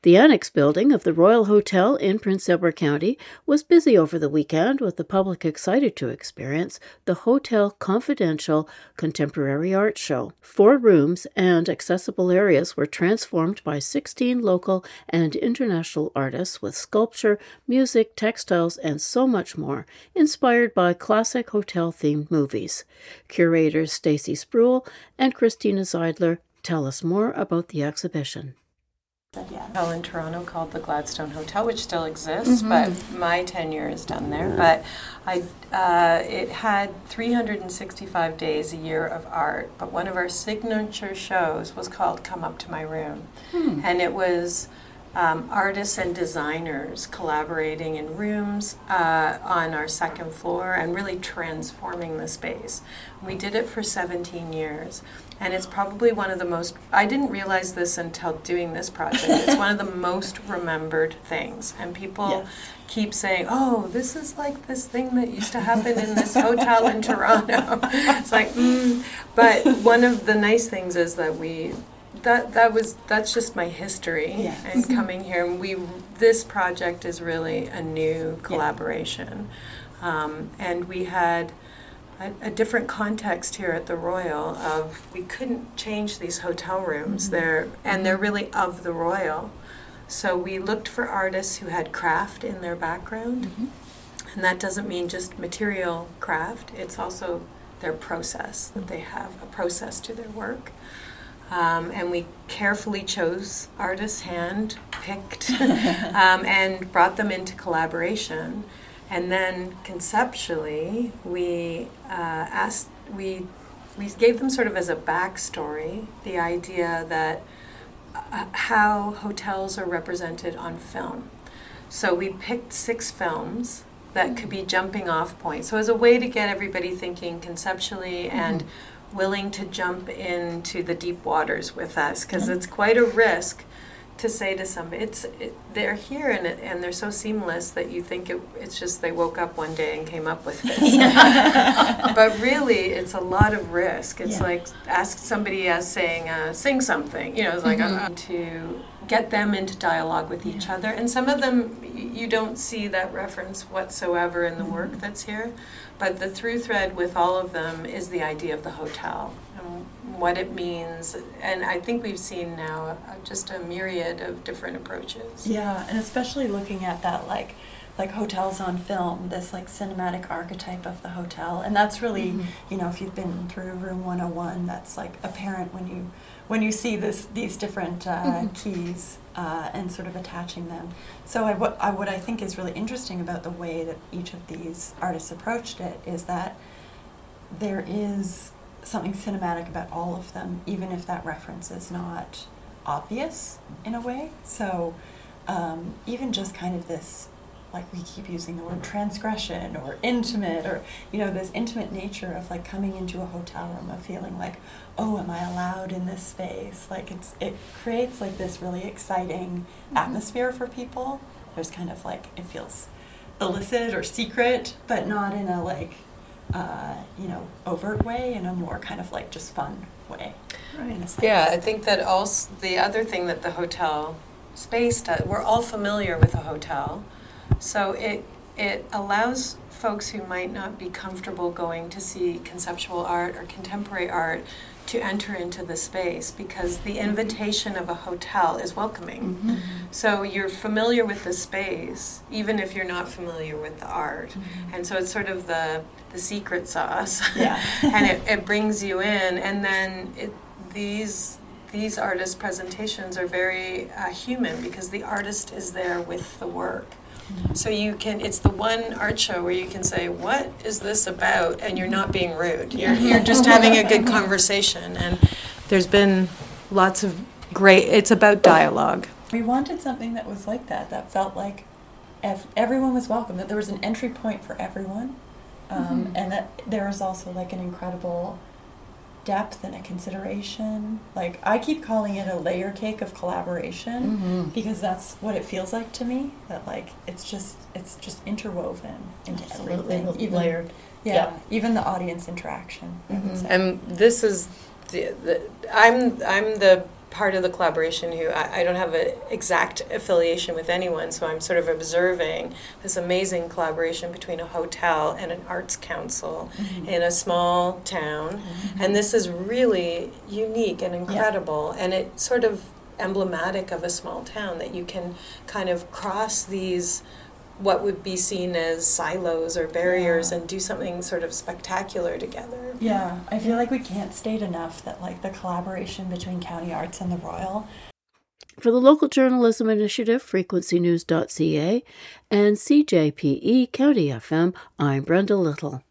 The annex building of the Royal Hotel in Prince Edward County was busy over the weekend, with the public excited to experience the Hotel Confidential Contemporary Art Show. 4 rooms and accessible areas were transformed by 16 local and international artists with sculpture, music, textiles, and so much more, inspired by classic hotel-themed movies. Curators Stacey Spruill and Christina Zeidler tell us more about the exhibition. Hotel in Toronto called the Gladstone Hotel, which still exists, but my tenure is done there. But it had 365 days a year of art, but one of our signature shows was called Come Up to My Room. And it was artists and designers collaborating in rooms on our second floor and really transforming the space. We did it for 17 years. And it's probably one of the most, I didn't realize this until doing this project, it's one of the most remembered things. And people keep saying, oh, this is like this thing that used to happen in this hotel in Toronto. It's like, But one of the nice things is that that's just my history and coming here. And this project is really a new collaboration. And we had a different context here at the Royal of we couldn't change these hotel rooms. They're really of the Royal. So we looked for artists who had craft in their background. And that doesn't mean just material craft. It's also their process, that they have a process to their work. And we carefully chose artists, hand-picked, and brought them into collaboration. And then conceptually, we gave them sort of as a backstory the idea that how hotels are represented on film. So we picked 6 films that could be jumping off points. So as a way to get everybody thinking conceptually and willing to jump into the deep waters with us, because it's quite a risk to say to somebody, they're here and they're so seamless that you think it's just they woke up one day and came up with this. But really, it's a lot of risk. It's like ask somebody as saying, sing something. It's like to get them into dialogue with each other. And some of them, you don't see that reference whatsoever in the work that's here. But the through thread with all of them is the idea of the hotel and what it means. And I think we've seen now just a myriad of different approaches. Yeah, and especially looking at that like hotels on film, this like cinematic archetype of the hotel. And that's really, if you've been through Room 101, that's like apparent when you see these different keys and sort of attaching them. So what I think is really interesting about the way that each of these artists approached it is that there is something cinematic about all of them, even if that reference is not obvious in a way. So even just kind of this, like we keep using the word transgression or intimate, or this intimate nature of like coming into a hotel room of feeling like, oh, am I allowed in this space? Like it creates like this really exciting atmosphere for people. There's kind of like, it feels illicit or secret, but not in a like overt way, in a more kind of like just fun way. Right. Yeah, I think that also the other thing that the hotel space does, we're all familiar with a hotel. So it allows folks who might not be comfortable going to see conceptual art or contemporary art to enter into the space, because the invitation of a hotel is welcoming. So you're familiar with the space, even if you're not familiar with the art. And so it's sort of the secret sauce. And it brings you in. And then these artist presentations are very human, because the artist is there with the work. So it's the one art show where you can say, what is this about? And you're not being rude. You're just having a good conversation. And there's been lots of it's about dialogue. We wanted something that was like that felt like everyone was welcome, that there was an entry point for everyone, and that there was also like an incredible depth and a consideration. Like, I keep calling it a layer cake of collaboration, because that's what it feels like to me, that like it's just interwoven into everything, even layered. Even the audience interaction. And this is I'm the part of the collaboration who I don't have an exact affiliation with anyone, so I'm sort of observing this amazing collaboration between a hotel and an arts council in a small town. And this is really unique and incredible, and it's sort of emblematic of a small town that you can kind of cross these what would be seen as silos or barriers and do something sort of spectacular together. Yeah, I feel like we can't state enough that like the collaboration between County Arts and the Royal. For the local journalism initiative, frequencynews.ca, and CJPE County FM, I'm Brenda Little.